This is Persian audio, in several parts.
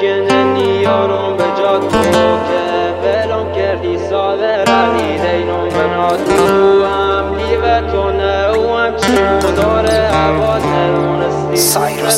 اشکنه نیارم به جا تو که ولم کردی ساده رلی دینم بنا تو هم لیوتونه و هم چی داره عباد نرونستی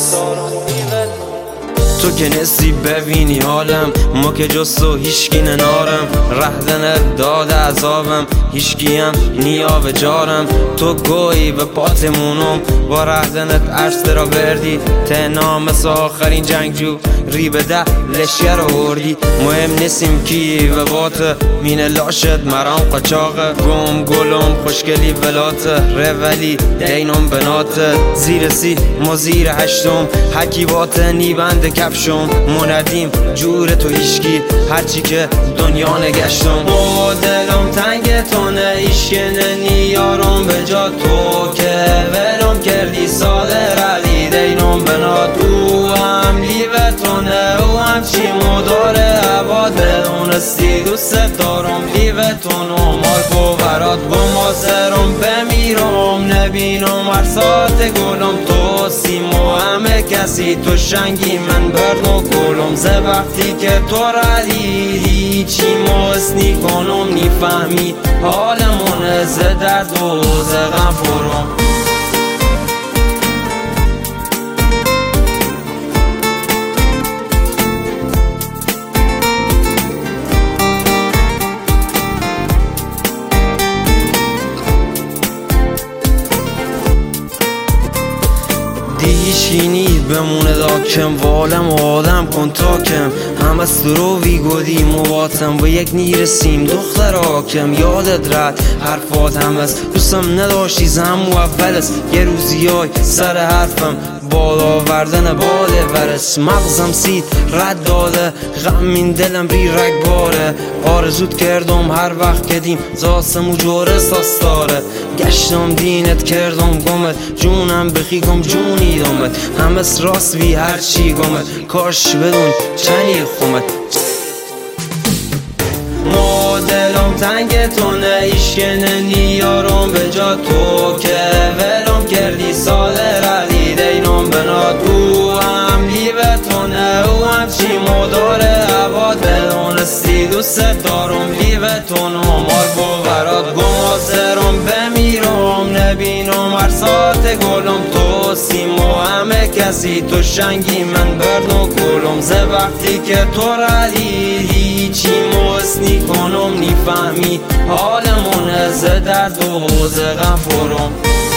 تو که نسی ببینی حالم ما که جز تو هیشکی ننارم رهدنت داد عذابم هیشکی هم نیاو جارم تو گویی به پاتمونم با رهدنت عرص را بردی تنام سا آخرین جنگجو ری به ده لشگر آوردی مهم نیستیم کی و بات مین لاشت مرام قچاقه گم گلم خوشگلی ولات رولی دینم بنات زیر سی ما زیر هشتم حکی بات نیبند کفشم مندیم جور تو هیشکی هرچی که دنیا نگشتم و دلم تنگ تونه ایشکنه نیارم به جا تو که ولم کردی ساده رلی دینم بنا تو هم لیوتونه و هم چی مداره عباد بدونستی دوست دارم لیوتونو مارکو برات بمازرم بمیرم نبینم هر ساعت گلم تو سیمو همه کسی تو شنگی من برد و گلم زه وقتی که تو ردیدی چی ماسنی کنم نیفهمی حالمون زه درد و زه غم فرم دیشینی بمونه داکم والم و آدم کن تاکم هم از تو رو ویگودی مواتم با یک نیرسیم دختر آکم یادت رد حرفات هم از دوستم نداشتی زم و اول است یه روزی های سر حرفم بالا وردن باله ورس مغزم سید رد داده غمین دلم ری رگ باره آرزوت کردم هر وقت کدیم زاسم و جوره ساستاره گشتم دینت کردم گمت جونم بخیگم جونی دامت همس راست وی هر چی گمت کاش بدون چنی خومت ما دلم تنگ تونه ایشکنه نیارم به جا تو که ولم کردی ساده رلی دینم بنا تو هم لیوتونه و هم چی مداره عباد بدونستی دوست دارم لیوتونو مارکو برات گمازرم بمیرم نبینم هر ساعت گلم تو سیمو همه کسی تو شنگی من برد و گلم زه وقتی که تو ردیدی چی ماسنی کنم نیفهمی حالمون زه درد و زه غم فرم